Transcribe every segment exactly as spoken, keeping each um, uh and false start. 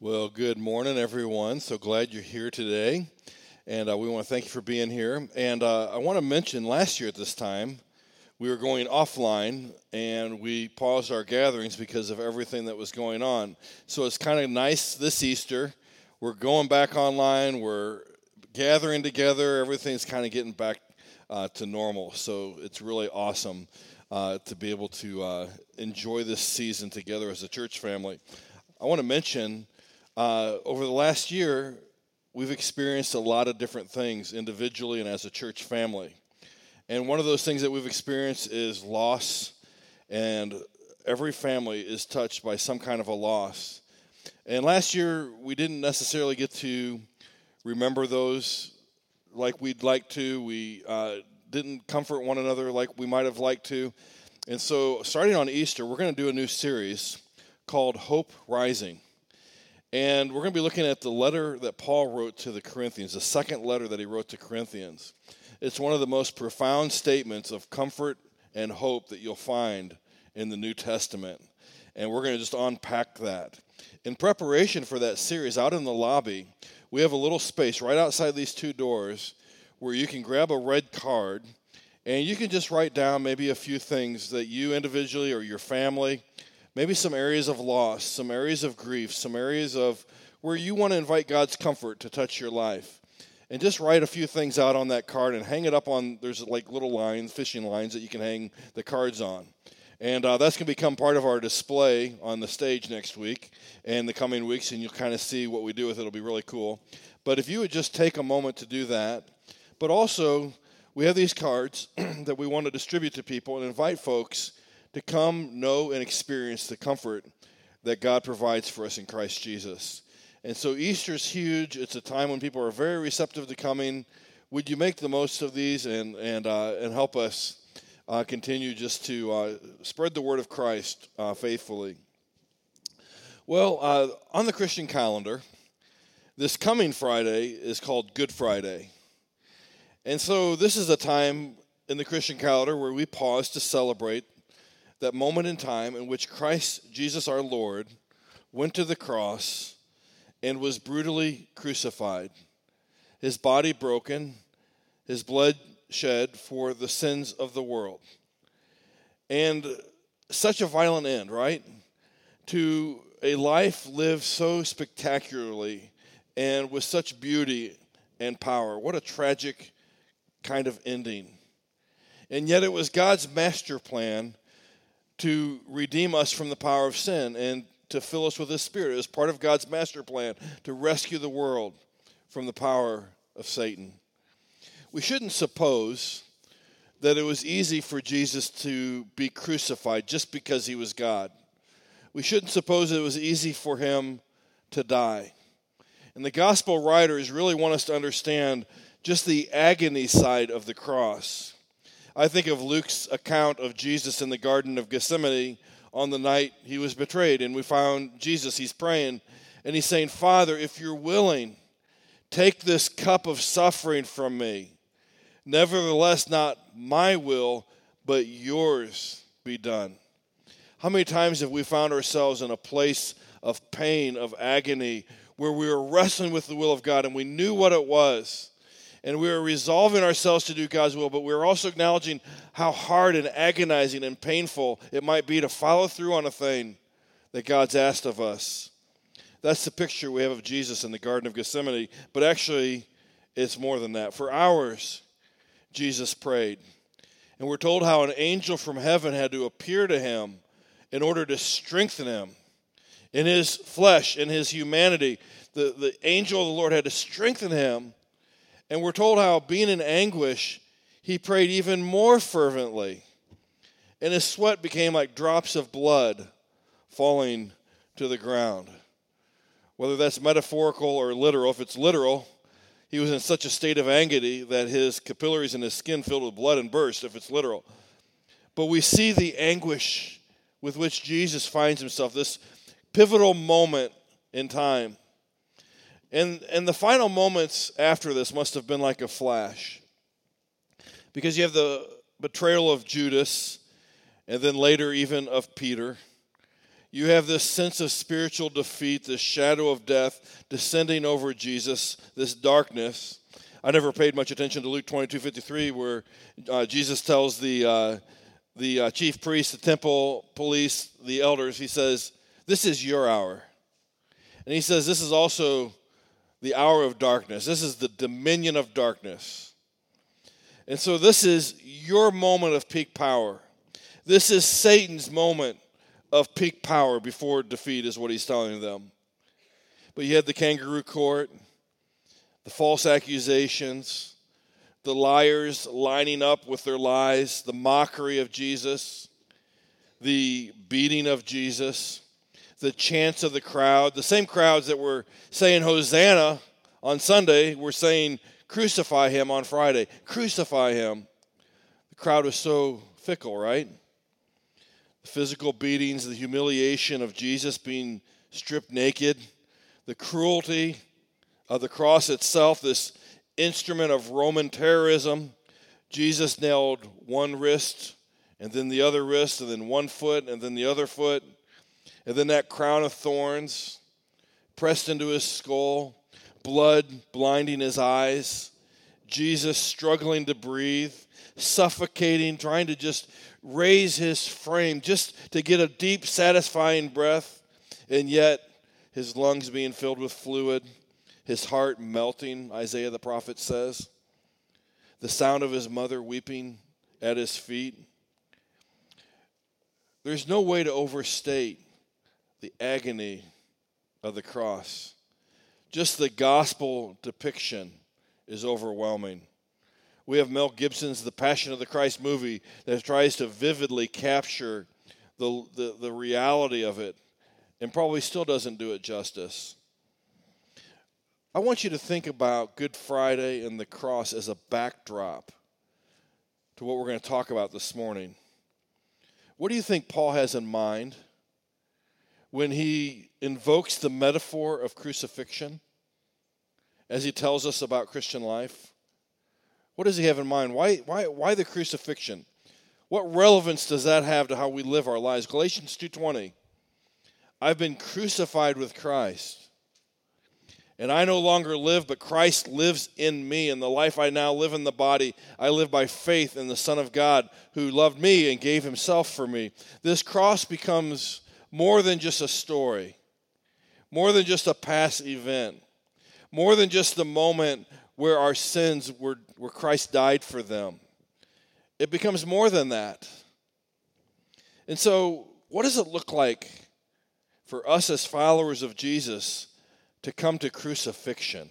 Well, good morning, everyone. So glad you're here today. And uh, we want to thank you for being here. And uh, I want to mention last year at this time, we were going offline and we paused our gatherings because of everything that was going on. So it's kind of nice this Easter. We're going back online. We're gathering together. Everything's kind of getting back uh, to normal. So it's really awesome uh, to be able to uh, enjoy this season together as a church family. I want to mention Uh, over the last year, we've experienced a lot of different things individually and as a church family. And one of those things that we've experienced is loss, and every family is touched by some kind of a loss. And last year, we didn't necessarily get to remember those like we'd like to. We uh, didn't comfort one another like we might have liked to. And so starting on Easter, we're going to do a new series called Hope Rising. And we're going to be looking at the letter that Paul wrote to the Corinthians, the second letter that he wrote to Corinthians. It's one of the most profound statements of comfort and hope that you'll find in the New Testament. And we're going to just unpack that. In preparation for that series, out in the lobby, we have a little space right outside these two doors where you can grab a red card and you can just write down maybe a few things that you individually or your family, maybe some areas of loss, some areas of grief, some areas of where you want to invite God's comfort to touch your life. And just write a few things out on that card and hang it up on, there's like little lines, fishing lines that you can hang the cards on. And uh, that's going to become part of our display on the stage next week and the coming weeks, and you'll kind of see what we do with it. It'll be really cool. But if you would just take a moment to do that. But also, we have these cards that we want to distribute to people and invite folks to come know and experience the comfort that God provides for us in Christ Jesus. And so Easter's huge. It's a time when people are very receptive to coming. Would you make the most of these and and uh, and help us uh, continue just to uh, spread the word of Christ uh, faithfully? Well, uh, on the Christian calendar, this coming Friday is called Good Friday. And so this is a time in the Christian calendar where we pause to celebrate that moment in time in which Christ Jesus our Lord went to the cross and was brutally crucified, his body broken, his blood shed for the sins of the world. And such a violent end, right? To a life lived so spectacularly and with such beauty and power. What a tragic kind of ending. And yet it was God's master plan to redeem us from the power of sin and to fill us with His Spirit. It was part of God's master plan to rescue the world from the power of Satan. We shouldn't suppose that it was easy for Jesus to be crucified just because He was God. We shouldn't suppose it was easy for Him to die. And the gospel writers really want us to understand just the agony side of the cross. I think of Luke's account of Jesus in the Garden of Gethsemane on the night he was betrayed. And we found Jesus, he's praying, and he's saying, "Father, if you're willing, take this cup of suffering from me. Nevertheless, not my will, but yours be done." How many times have we found ourselves in a place of pain, of agony, where we were wrestling with the will of God and we knew what it was? And we were resolving ourselves to do God's will, but we were also acknowledging how hard and agonizing and painful it might be to follow through on a thing that God's asked of us. That's the picture we have of Jesus in the Garden of Gethsemane, but actually it's more than that. For hours, Jesus prayed. And we're told how an angel from heaven had to appear to him in order to strengthen him. In his flesh, in his humanity, the, the angel of the Lord had to strengthen him. And we're told how, being in anguish, he prayed even more fervently. And his sweat became like drops of blood falling to the ground. Whether that's metaphorical or literal, if it's literal, he was in such a state of agony that his capillaries in his skin filled with blood and burst, if it's literal. But we see the anguish with which Jesus finds himself, this pivotal moment in time. And and the final moments after this must have been like a flash. Because you have the betrayal of Judas, and then later even of Peter. You have this sense of spiritual defeat, this shadow of death descending over Jesus, this darkness. I never paid much attention to Luke twenty-two fifty-three, where uh, Jesus tells the uh, the uh, chief priests, the temple police, the elders, he says, this is your hour. And he says this is also the hour of darkness. This is the dominion of darkness. And so this is your moment of peak power. This is Satan's moment of peak power before defeat, is what he's telling them. But you had the kangaroo court, the false accusations, the liars lining up with their lies, the mockery of Jesus, the beating of Jesus, the chants of the crowd. The same crowds that were saying Hosanna on Sunday were saying crucify him on Friday. Crucify him. The crowd was so fickle, right? The physical beatings, the humiliation of Jesus being stripped naked, the cruelty of the cross itself, this instrument of Roman terrorism. Jesus nailed one wrist, and then the other wrist, and then one foot, and then the other foot, and then that crown of thorns pressed into his skull, blood blinding his eyes, Jesus struggling to breathe, suffocating, trying to just raise his frame just to get a deep, satisfying breath, and yet his lungs being filled with fluid, his heart melting, Isaiah the prophet says, the sound of his mother weeping at his feet. There's no way to overstate the agony of the cross. Just the gospel depiction is overwhelming. We have Mel Gibson's The Passion of the Christ movie that tries to vividly capture the, the, the reality of it and probably still doesn't do it justice. I want you to think about Good Friday and the cross as a backdrop to what we're going to talk about this morning. What do you think Paul has in mind when he invokes the metaphor of crucifixion as he tells us about Christian life? What does he have in mind? Why, why, why the crucifixion? What relevance does that have to how we live our lives? Galatians two twenty, I've been crucified with Christ, and I no longer live, but Christ lives in me. And the life I now live in the body, I live by faith in the Son of God who loved me and gave himself for me. This cross becomes more than just a story, more than just a past event, more than just the moment where our sins were, where Christ died for them. It becomes more than that. And so, what does it look like for us as followers of Jesus to come to crucifixion?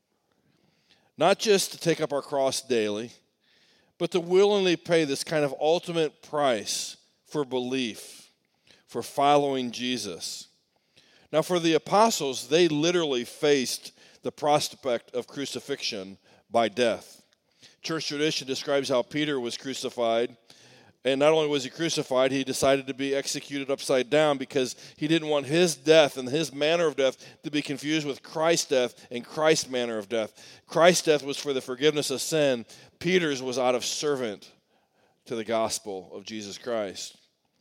Not just to take up our cross daily, but to willingly pay this kind of ultimate price for belief, for following Jesus. Now, for the apostles, they literally faced the prospect of crucifixion by death. Church tradition describes how Peter was crucified, and not only was he crucified, he decided to be executed upside down because he didn't want his death and his manner of death to be confused with Christ's death and Christ's manner of death. Christ's death was for the forgiveness of sin. Peter's was out of servant to the gospel of Jesus Christ.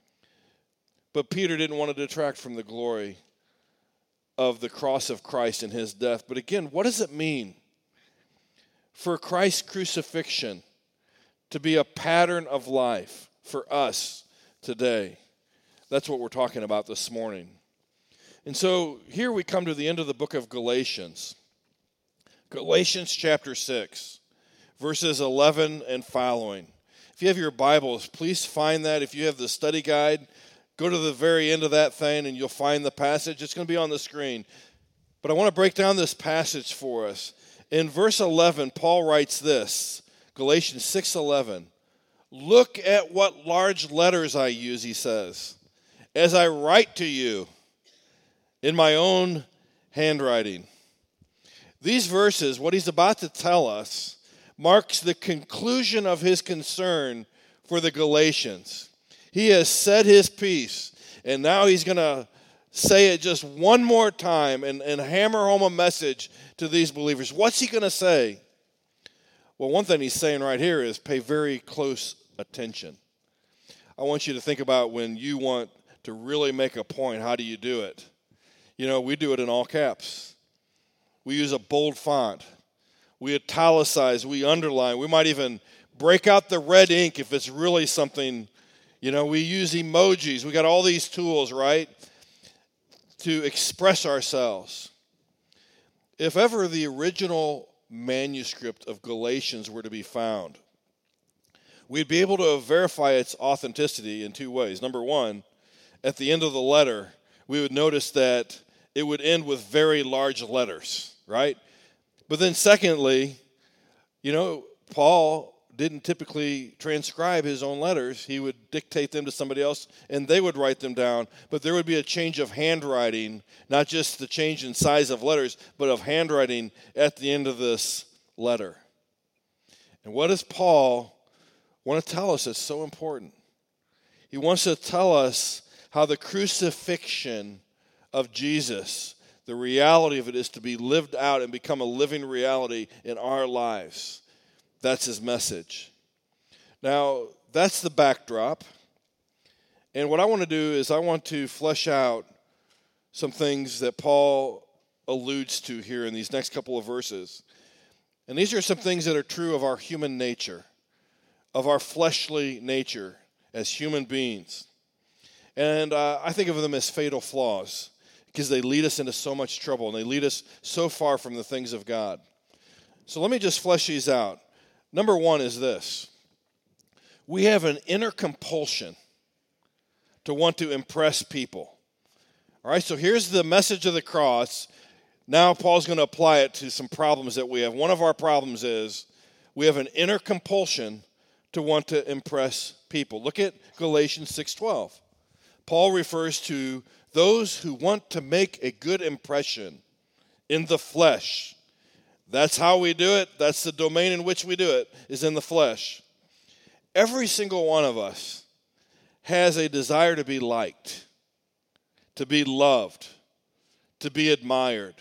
But Peter didn't want to detract from the glory of the cross of Christ and his death. But again, what does it mean for Christ's crucifixion to be a pattern of life for us today? That's what we're talking about this morning. And so here we come to the end of the book of Galatians. Galatians chapter six, verses eleven and following. If you have your Bibles, please find that. If you have the study guide, go to the very end of that thing and you'll find the passage. It's going to be on the screen. But I want to break down this passage for us. In verse eleven, Paul writes this, Galatians six eleven. Look at what large letters I use, he says, as I write to you in my own handwriting. These verses, what he's about to tell us, marks the conclusion of his concern for the Galatians. He has said his piece, and now he's going to say it just one more time and, and hammer home a message to these believers. What's he going to say? Well, one thing he's saying right here is pay very close attention. I want you to think about when you want to really make a point, how do you do it? You know, we do it in all caps. We use a bold font. We italicize, we underline. We might even break out the red ink if it's really something, you know, we use emojis. We got all these tools, right, to express ourselves. If ever the original manuscript of Galatians were to be found, we'd be able to verify its authenticity in two ways. Number one, at the end of the letter, we would notice that it would end with very large letters, right? But then secondly, you know, Paul didn't typically transcribe his own letters. He would dictate them to somebody else, and they would write them down. But there would be a change of handwriting, not just the change in size of letters, but of handwriting at the end of this letter. And what does Paul want to tell us that's so important? He wants to tell us how the crucifixion of Jesus, the reality of it is to be lived out and become a living reality in our lives. That's his message. Now, that's the backdrop. And what I want to do is I want to flesh out some things that Paul alludes to here in these next couple of verses. And these are some things that are true of our human nature, of our fleshly nature as human beings. And uh, I think of them as fatal flaws because they lead us into so much trouble and they lead us so far from the things of God. So let me just flesh these out. Number one is this. We have an inner compulsion to want to impress people. All right, so here's the message of the cross. Now Paul's going to apply it to some problems that we have. One of our problems is we have an inner compulsion to want to impress people. Look at Galatians six twelve. Paul refers to those who want to make a good impression in the flesh. That's how we do it. That's the domain in which we do it, is in the flesh. Every single one of us has a desire to be liked, to be loved, to be admired,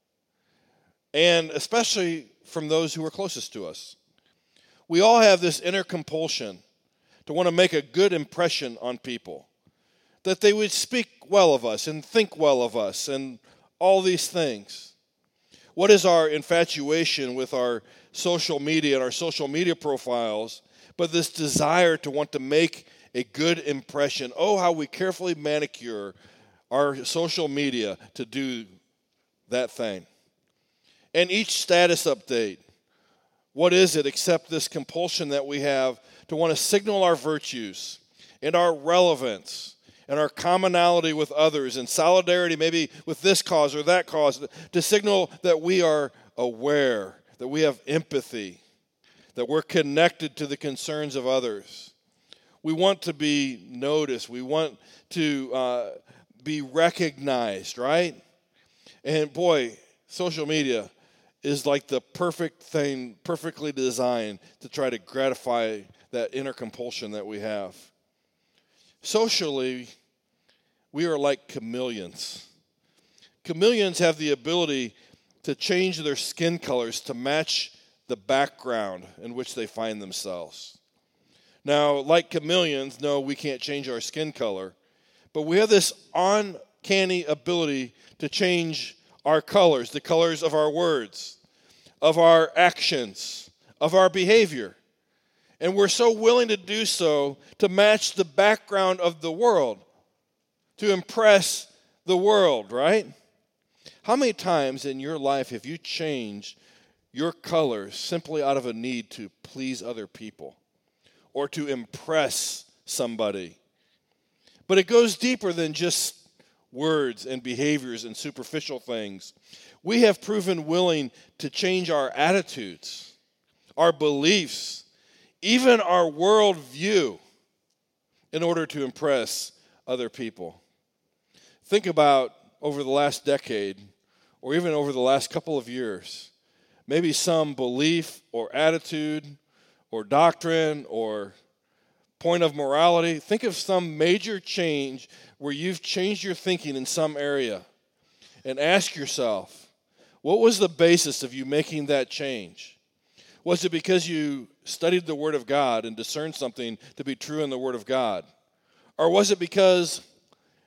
and especially from those who are closest to us. We all have this inner compulsion to want to make a good impression on people, that they would speak well of us and think well of us and all these things. What is our infatuation with our social media and our social media profiles, but this desire to want to make a good impression? Oh, how we carefully manicure our social media to do that thing. And each status update, what is it except this compulsion that we have to want to signal our virtues and our relevance and our commonality with others and solidarity maybe with this cause or that cause, to signal that we are aware, that we have empathy, that we're connected to the concerns of others. We want to be noticed. We want to uh, be recognized, right? And boy, social media is like the perfect thing, perfectly designed to try to gratify that inner compulsion that we have. Socially, we are like chameleons. Chameleons have the ability to change their skin colors to match the background in which they find themselves. Now, like chameleons, no, we can't change our skin color, but we have this uncanny ability to change our colors, the colors of our words, of our actions, of our behavior. And we're so willing to do so to match the background of the world, to impress the world, right? How many times in your life have you changed your colors simply out of a need to please other people or to impress somebody? But it goes deeper than just words and behaviors and superficial things. We have proven willing to change our attitudes, our beliefs, even our worldview in order to impress other people. Think about over the last decade, or even over the last couple of years, maybe some belief or attitude or doctrine or point of morality. Think of some major change where you've changed your thinking in some area and ask yourself, what was the basis of you making that change? Was it because you studied the Word of God and discerned something to be true in the Word of God? Or was it because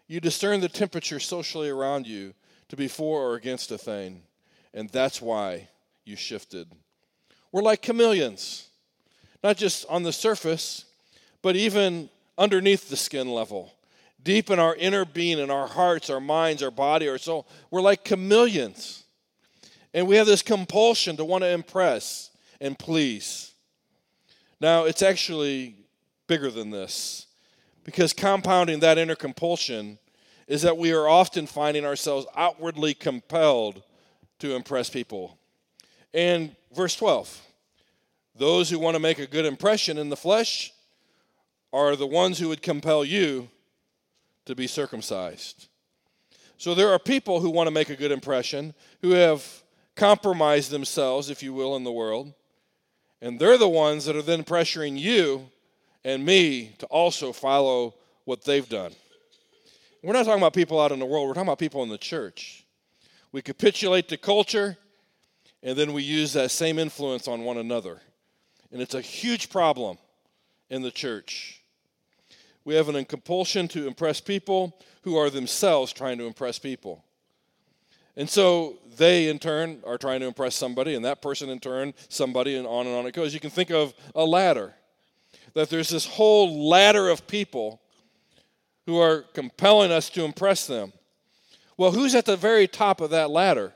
You discern the temperature socially around you to be for or against a thing, and that's why you shifted. We're like chameleons, not just on the surface, but even underneath the skin level, deep in our inner being, in our hearts, our minds, our body, our soul. We're like chameleons, and we have this compulsion to want to impress and please. Now, it's actually bigger than this, because compounding that inner compulsion is that we are often finding ourselves outwardly compelled to impress people. And verse twelve, those who want to make a good impression in the flesh are the ones who would compel you to be circumcised. So there are people who want to make a good impression, who have compromised themselves, if you will, in the world, and they're the ones that are then pressuring you and me to also follow what they've done. We're not talking about people out in the world. We're talking about people in the church. We capitulate to culture, and then we use that same influence on one another. And it's a huge problem in the church. We have an compulsion to impress people who are themselves trying to impress people. And so they, in turn, are trying to impress somebody, and that person, in turn, somebody, and on and on it goes. You can think of a ladder, that there's this whole ladder of people who are compelling us to impress them. Well, who's at the very top of that ladder?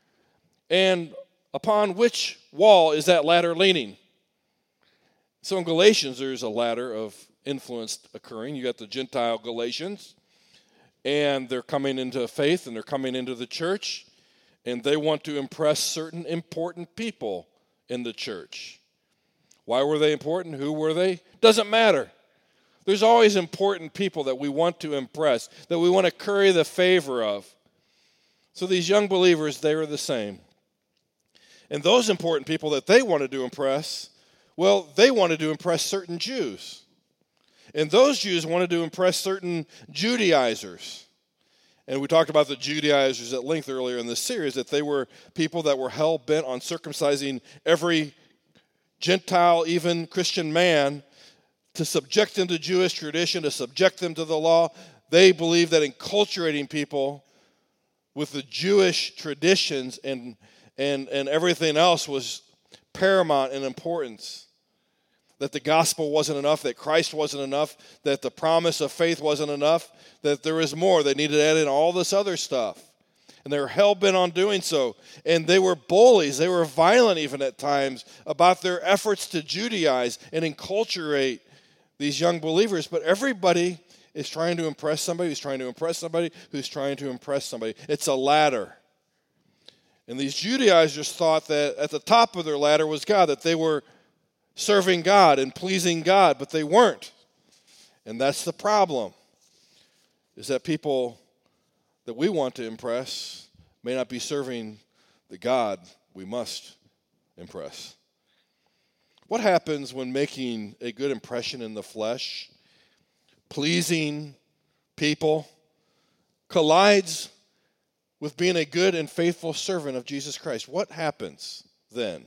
And upon which wall is that ladder leaning? So in Galatians, there's a ladder of influence occurring. You got the Gentile Galatians, and they're coming into faith, and they're coming into the church, and they want to impress certain important people in the church. Why were they important? Who were they? Doesn't matter. There's always important people that we want to impress, that we want to curry the favor of. So these young believers, they were the same. And those important people that they wanted to impress, well, they wanted to impress certain Jews. And those Jews wanted to impress certain Judaizers. And we talked about the Judaizers at length earlier in this series, that they were people that were hell-bent on circumcising every Gentile, even Christian man, to subject them to Jewish tradition, to subject them to the law. They believed that enculturating people with the Jewish traditions and, and, and everything else was paramount in importance. That the gospel wasn't enough, that Christ wasn't enough, that the promise of faith wasn't enough, that there was more. They needed to add in all this other stuff. And they were hell-bent on doing so. And they were bullies. They were violent even at times about their efforts to Judaize and enculturate these young believers. But everybody is trying to impress somebody who's trying to impress somebody who's trying to impress somebody. It's a ladder. And these Judaizers thought that at the top of their ladder was God, that they were serving God and pleasing God, but they weren't. And that's the problem, is that people that we want to impress may not be serving the God we must impress. What happens when making a good impression in the flesh, pleasing people, collides with being a good and faithful servant of Jesus Christ? What happens then?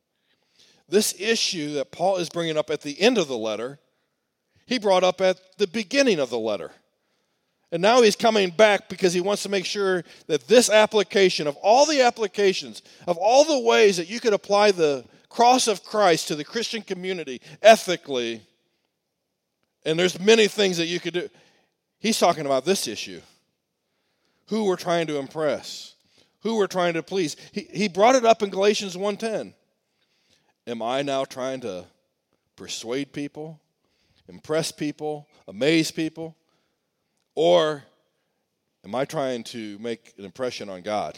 This issue that Paul is bringing up at the end of the letter, he brought up at the beginning of the letter. And now he's coming back because he wants to make sure that this application, of all the applications, of all the ways that you could apply the cross of Christ to the Christian community ethically, and there's many things that you could do, he's talking about this issue. Who we're trying to impress, who we're trying to please. He, he brought it up in Galatians one ten. Am I now trying to persuade people, impress people, amaze people? Or am I trying to make an impression on God?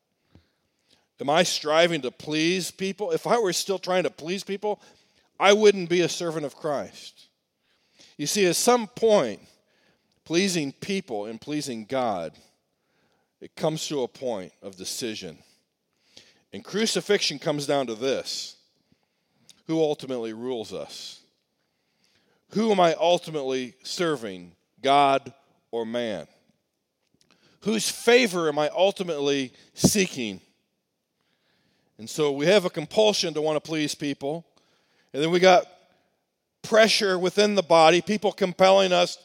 Am I striving to please people? If I were still trying to please people, I wouldn't be a servant of Christ. You see, at some point, pleasing people and pleasing God, it comes to a point of decision. And crucifixion comes down to this. Who ultimately rules us? Who am I ultimately serving, God or man? Whose favor am I ultimately seeking? And so we have a compulsion to want to please people. And then we got pressure within the body, people compelling us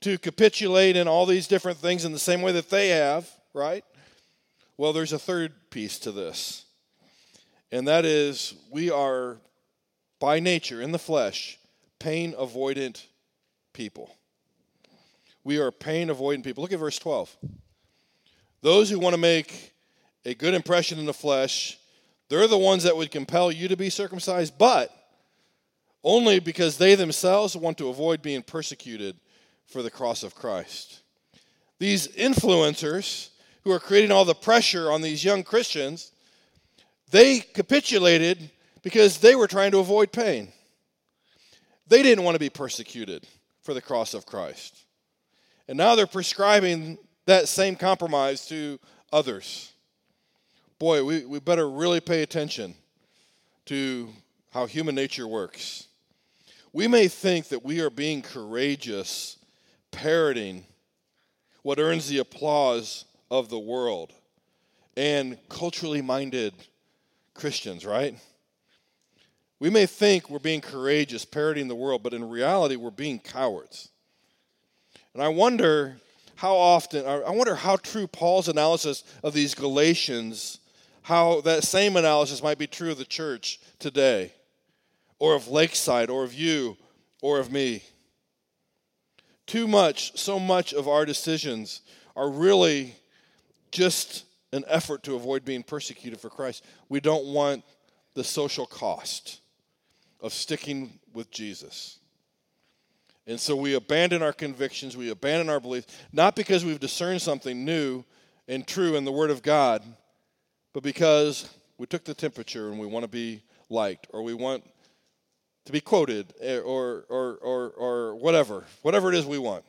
to capitulate in all these different things in the same way that they have, right? Well, there's a third piece to this. And that is we are, by nature, in the flesh, pain-avoidant people. We are pain-avoidant people. Look at verse twelve. Those who want to make a good impression in the flesh, they're the ones that would compel you to be circumcised, but only because they themselves want to avoid being persecuted for the cross of Christ. These influencers who are creating all the pressure on these young Christians, they capitulated because they were trying to avoid pain. They didn't want to be persecuted for the cross of Christ. And now they're prescribing that same compromise to others. Boy, we, we better really pay attention to how human nature works. We may think that we are being courageous, parroting what earns the applause of the world and culturally minded Christians, right? We may think we're being courageous, parroting the world, but in reality, we're being cowards. And I wonder how often, I wonder how true Paul's analysis of these Galatians, how that same analysis might be true of the church today, or of Lakeside, or of you, or of me. Too much, so much of our decisions are really just an effort to avoid being persecuted for Christ. We don't want the social cost of sticking with Jesus. And so we abandon our convictions, we abandon our beliefs, not because we've discerned something new and true in the Word of God, but because we took the temperature and we want to be liked, or we want to be quoted, or or or or whatever, whatever it is we want.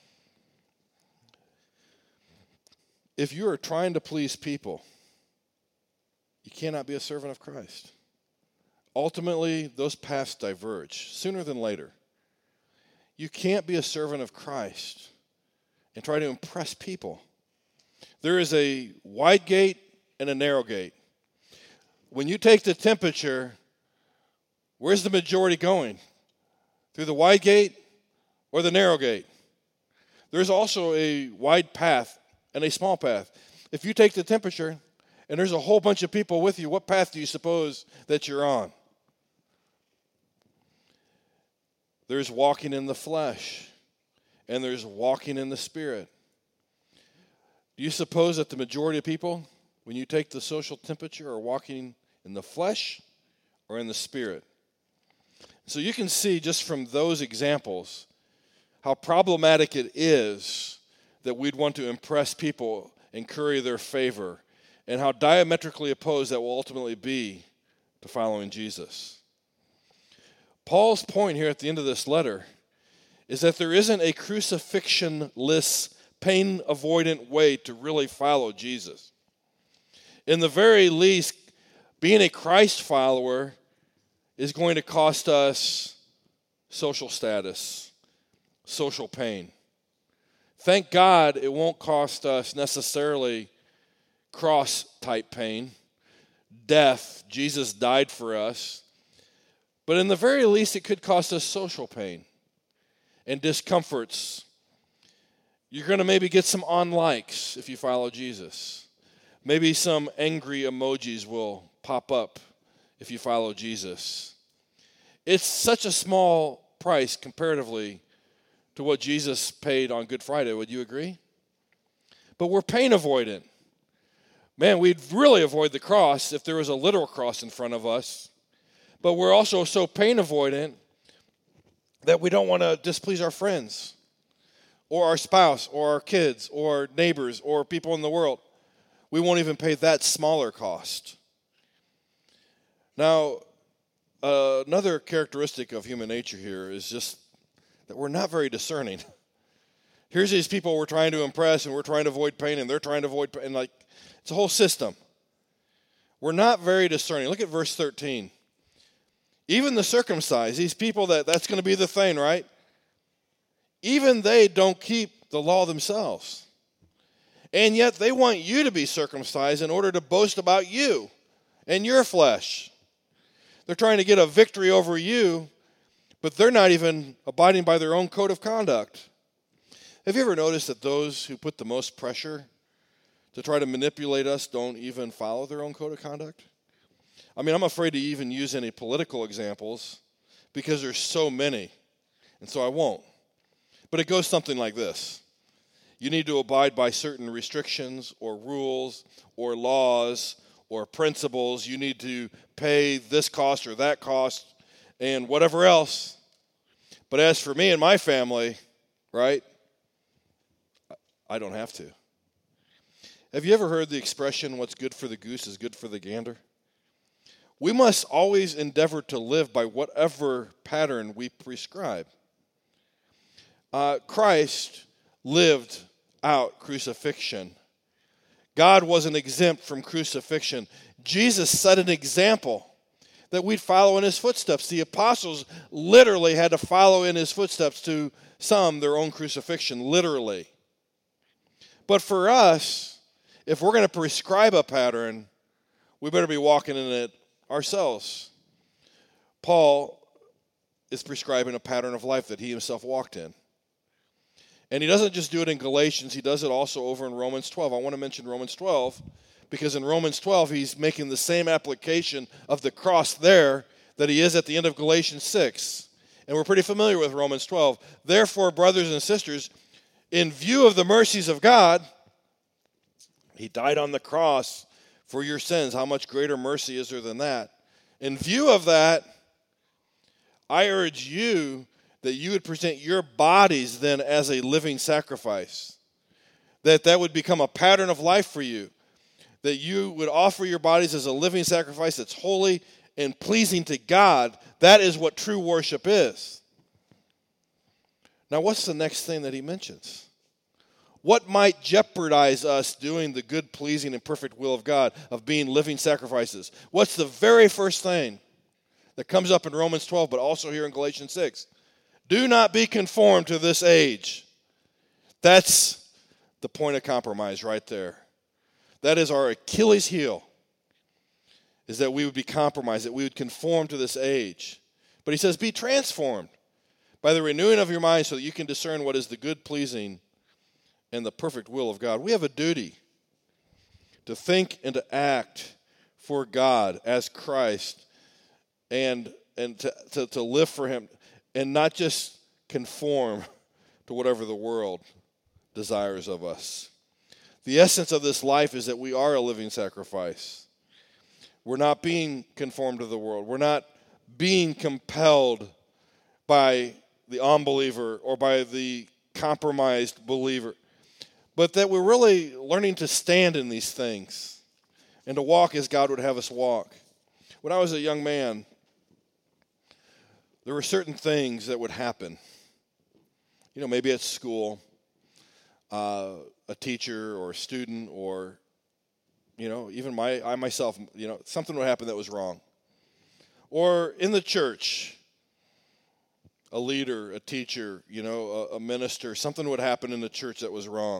If you are trying to please people, you cannot be a servant of Christ. Ultimately, those paths diverge sooner than later. You can't be a servant of Christ and try to impress people. There is a wide gate and a narrow gate. When you take the temperature, where's the majority going? Through the wide gate or the narrow gate? There's also a wide path and a small path. If you take the temperature and there's a whole bunch of people with you, what path do you suppose that you're on? There's walking in the flesh, and there's walking in the Spirit. Do you suppose that the majority of people, when you take the social temperature, are walking in the flesh or in the Spirit? So you can see just from those examples how problematic it is that we'd want to impress people and curry their favor, and how diametrically opposed that will ultimately be to following Jesus. Paul's point here at the end of this letter is that there isn't a crucifixion-less, pain-avoidant way to really follow Jesus. In the very least, being a Christ follower is going to cost us social status, social pain. Thank God it won't cost us necessarily cross-type pain, death. Jesus died for us. But in the very least, it could cost us social pain and discomforts. You're going to maybe get some on-likes if you follow Jesus. Maybe some angry emojis will pop up if you follow Jesus. It's such a small price comparatively to what Jesus paid on Good Friday. Would you agree? But we're pain avoidant. Man, we'd really avoid the cross if there was a literal cross in front of us. But we're also so pain avoidant that we don't want to displease our friends or our spouse or our kids or neighbors or people in the world. We won't even pay that smaller cost. Now, uh, another characteristic of human nature here is just that we're not very discerning. Here's these people we're trying to impress, and we're trying to avoid pain, and they're trying to avoid pain. Like, it's a whole system. We're not very discerning. Look at verse thirteen. Even the circumcised, these people, that that's going to be the thing, right? Even they don't keep the law themselves. And yet they want you to be circumcised in order to boast about you and your flesh. They're trying to get a victory over you, but they're not even abiding by their own code of conduct. Have you ever noticed that those who put the most pressure to try to manipulate us don't even follow their own code of conduct? I mean, I'm afraid to even use any political examples because there's so many, and so I won't. But it goes something like this. You need to abide by certain restrictions or rules or laws or principles. You need to pay this cost or that cost and whatever else. But as for me and my family, right, I don't have to. Have you ever heard the expression, what's good for the goose is good for the gander? We must always endeavor to live by whatever pattern we prescribe. Uh, Christ lived out crucifixion. God wasn't exempt from crucifixion. Jesus set an example that we'd follow in his footsteps. The apostles literally had to follow in his footsteps, to some their own crucifixion, literally. But for us, if we're going to prescribe a pattern, we better be walking in it ourselves. Paul is prescribing a pattern of life that he himself walked in. And he doesn't just do it in Galatians, he does it also over in Romans twelve. I want to mention Romans twelve because in Romans twelve he's making the same application of the cross there that he is at the end of Galatians six. And we're pretty familiar with Romans twelve. Therefore, brothers and sisters, in view of the mercies of God, he died on the cross for your sins. How much greater mercy is there than that? In view of that, I urge you that you would present your bodies then as a living sacrifice. That that would become a pattern of life for you. That you would offer your bodies as a living sacrifice that's holy and pleasing to God. That is what true worship is. Now, what's the next thing that he mentions? What might jeopardize us doing the good, pleasing, and perfect will of God, of being living sacrifices? What's the very first thing that comes up in Romans twelve, but also here in Galatians six? Do not be conformed to this age. That's the point of compromise right there. That is our Achilles heel, is that we would be compromised, that we would conform to this age. But he says, be transformed by the renewing of your mind so that you can discern what is the good, pleasing, and the perfect will of God. We have a duty to think and to act for God as Christ and, and to, to, to live for him and not just conform to whatever the world desires of us. The essence of this life is that we are a living sacrifice. We're not being conformed to the world. We're not being compelled by the unbeliever or by the compromised believer, but that we're really learning to stand in these things and to walk as God would have us walk. When I was a young man, there were certain things that would happen. You know, maybe at school, uh, a teacher or a student or, you know, even my I myself, you know, something would happen that was wrong. Or in the church, a leader, a teacher, you know, a, a minister, something would happen in the church that was wrong.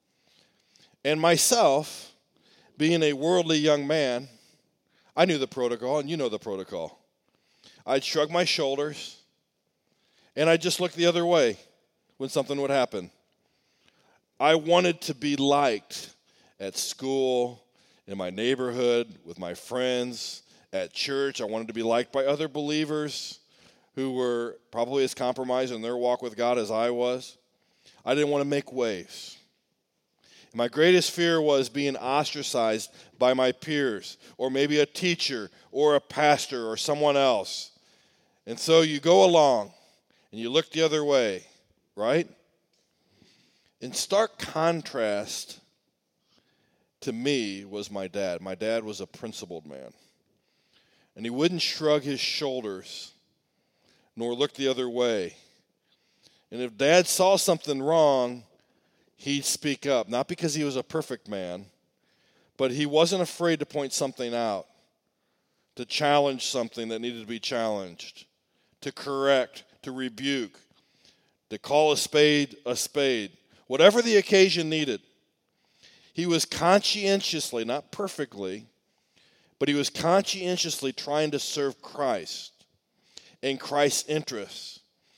And myself, being a worldly young man, I knew the protocol, and you know the protocol. I'd shrug my shoulders, and I'd just look the other way when something would happen. I wanted to be liked at school, in my neighborhood, with my friends, at church. I wanted to be liked by other believers who were probably as compromised in their walk with God as I was. I didn't want to make waves. My greatest fear was being ostracized by my peers, or maybe a teacher, or a pastor, or someone else. And so you go along, and you look the other way, right? In stark contrast to me was my dad. My dad was a principled man. And he wouldn't shrug his shoulders, nor look the other way. And if Dad saw something wrong, he'd speak up. Not because he was a perfect man, but he wasn't afraid to point something out, to challenge something that needed to be challenged, to correct, to rebuke, to call a spade a spade. Whatever the occasion needed. He was conscientiously, not perfectly, but he was conscientiously trying to serve Christ and Christ's interests.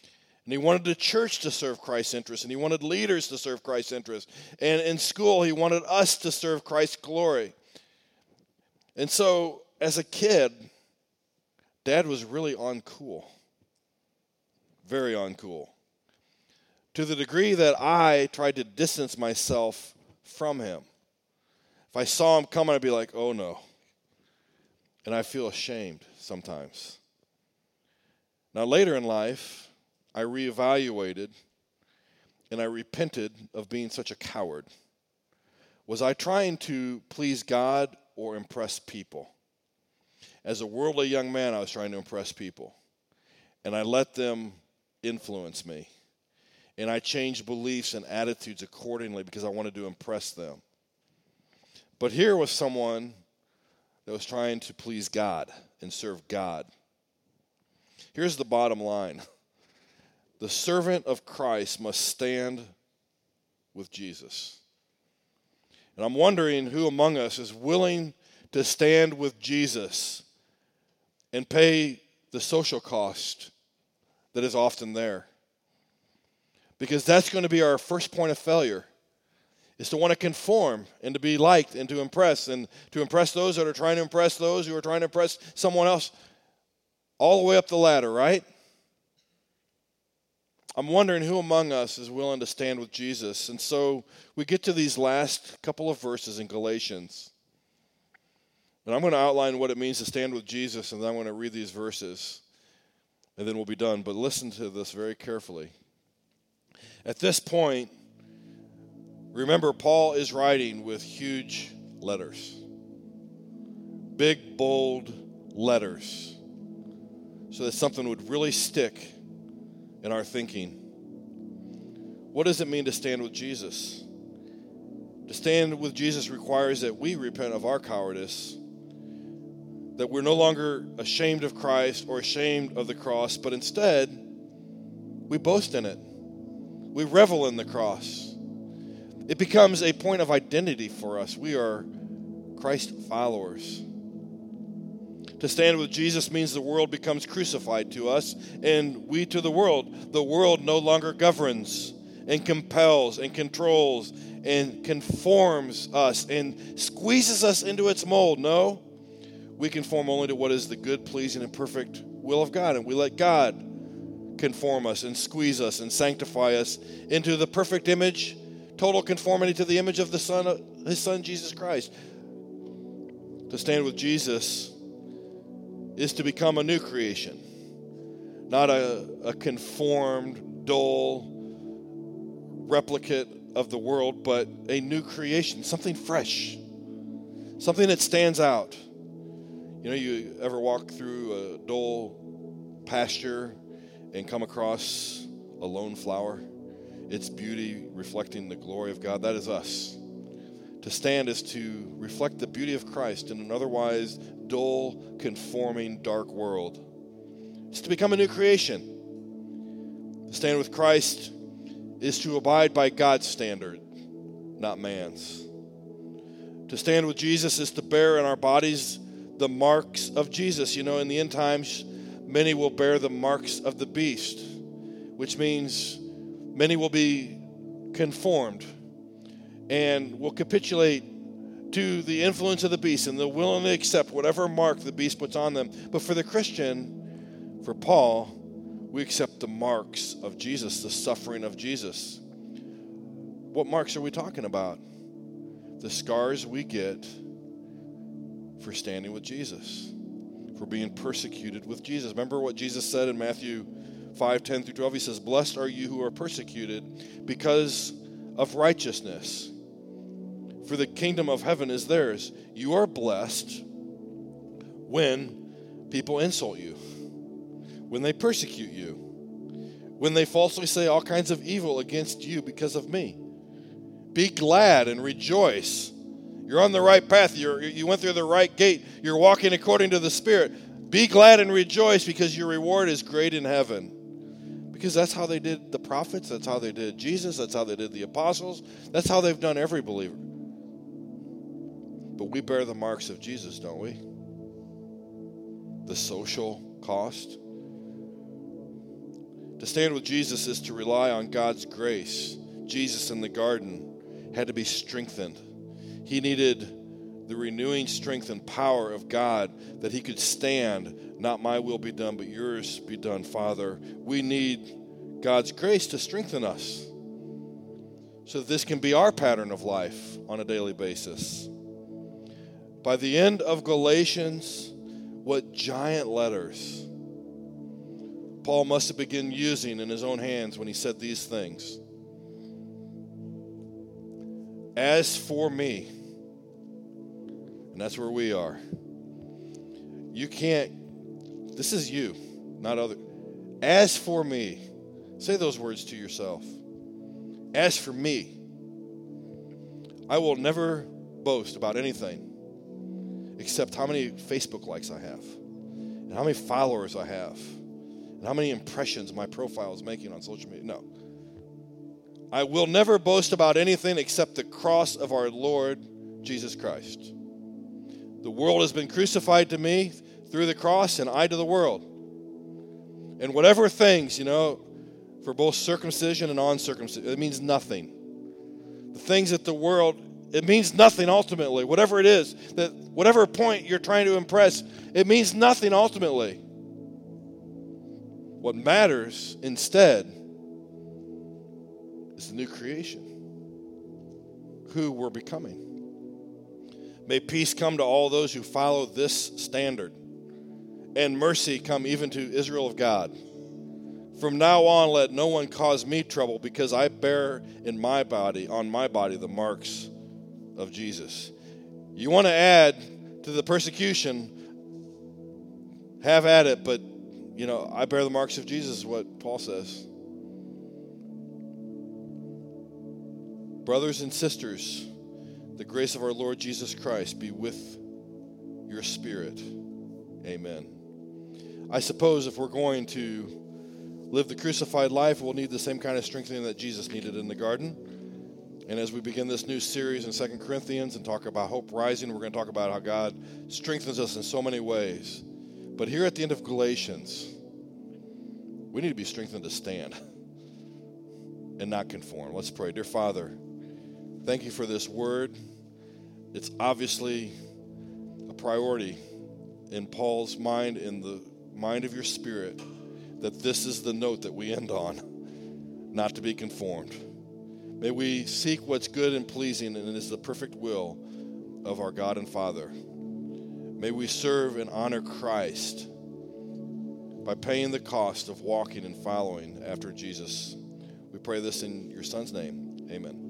And he wanted the church to serve Christ's interests, and he wanted leaders to serve Christ's interests. And in school, he wanted us to serve Christ's glory. And so, as a kid, Dad was really uncool. Very uncool. To the degree that I tried to distance myself from him. If I saw him coming, I'd be like, oh no. And I feel ashamed sometimes. Now, later in life, I reevaluated and I repented of being such a coward. Was I trying to please God or impress people? As a worldly young man, I was trying to impress people. And I let them influence me. And I changed beliefs and attitudes accordingly because I wanted to impress them. But here was someone that was trying to please God and serve God. Here's the bottom line. The servant of Christ must stand with Jesus. And I'm wondering who among us is willing to stand with Jesus and pay the social cost that is often there. Because that's going to be our first point of failure, is to want to conform and to be liked and to impress, and to impress those that are trying to impress those who are trying to impress someone else, all the way up the ladder, right? I'm wondering who among us is willing to stand with Jesus. And so we get to these last couple of verses in Galatians. And I'm going to outline what it means to stand with Jesus, and then I'm going to read these verses, and then we'll be done. But listen to this very carefully. At this point, remember, Paul is writing with huge letters. Big, bold letters. So that something would really stick in our thinking. What does it mean to stand with Jesus? To stand with Jesus requires that we repent of our cowardice, that we're no longer ashamed of Christ or ashamed of the cross, but instead, we boast in it. We revel in the cross. It becomes a point of identity for us. We are Christ followers. To stand with Jesus means the world becomes crucified to us, and we to the world. The world no longer governs and compels and controls and conforms us and squeezes us into its mold. No, we conform only to what is the good, pleasing, and perfect will of God, and we let God conform us and squeeze us and sanctify us into the perfect image, total conformity to the image of the Son, His Son, Jesus Christ. To stand with Jesus is to become a new creation, not a, a conformed, dull replicate of the world, but a new creation, something fresh, something that stands out. You know, you ever walk through a dull pasture and come across a lone flower, its beauty reflecting the glory of God? That is us. To stand is to reflect the beauty of Christ in an otherwise dull, conforming, dark world. It's to become a new creation. To stand with Christ is to abide by God's standard, not man's. To stand with Jesus is to bear in our bodies the marks of Jesus. You know, in the end times, many will bear the marks of the beast, which means many will be conformed and will capitulate to the influence of the beast, and they'll willingly accept whatever mark the beast puts on them. But for the Christian, for Paul, we accept the marks of Jesus, the suffering of Jesus. What marks are we talking about? The scars we get for standing with Jesus, for being persecuted with Jesus. Remember what Jesus said in Matthew five, ten through twelve? He says, "Blessed are you who are persecuted because of righteousness, for the kingdom of heaven is theirs." You are blessed when people insult you, when they persecute you, when they falsely say all kinds of evil against you because of me. Be glad and rejoice. You're on the right path. You're, you went through the right gate. You're walking according to the Spirit. Be glad and rejoice because your reward is great in heaven. Because that's how they did the prophets. That's how they did Jesus. That's how they did the apostles. That's how they've done every believer. But we bear the marks of Jesus, don't we? The social cost. To To stand with Jesus is to rely on God's grace. Jesus in the garden had to be strengthened. He needed the renewing strength and power of God that he could stand, not my will be done, but yours be done, Father. We need God's grace to strengthen us so that this can be our pattern of life on a daily basis. By the end of Galatians, what giant letters Paul must have begun using in his own hands when he said these things. As for me, and that's where we are. You can't, this is you, not other. As for me, say those words to yourself. As for me, I will never boast about anything except how many Facebook likes I have, and how many followers I have, and how many impressions my profile is making on social media. No. I will never boast about anything except the cross of our Lord Jesus Christ. The world has been crucified to me through the cross, and I to the world. And whatever things, you know, for both circumcision and uncircumcision, it means nothing. The things that the world, it means nothing ultimately. Whatever it is, that whatever point you're trying to impress, it means nothing ultimately. What matters instead is the new creation, who we're becoming. May peace come to all those who follow this standard, and mercy come even to Israel of God. From now on, let no one cause me trouble, because I bear in my body, on my body, the marks of Jesus. You want to add to the persecution, have at it, but, you know, I bear the marks of Jesus is what Paul says. Brothers and sisters, the grace of our Lord Jesus Christ be with your spirit. Amen. I suppose if we're going to live the crucified life, we'll need the same kind of strengthening that Jesus needed in the garden. And as we begin this new series in Second Corinthians and talk about hope rising, we're going to talk about how God strengthens us in so many ways. But here at the end of Galatians, we need to be strengthened to stand and not conform. Let's pray. Dear Father, thank you for this word. It's obviously a priority in Paul's mind, in the mind of your spirit, that this is the note that we end on, not to be conformed. May we seek what's good and pleasing and is the perfect will of our God and Father. May we serve and honor Christ by paying the cost of walking and following after Jesus. We pray this in your Son's name. Amen.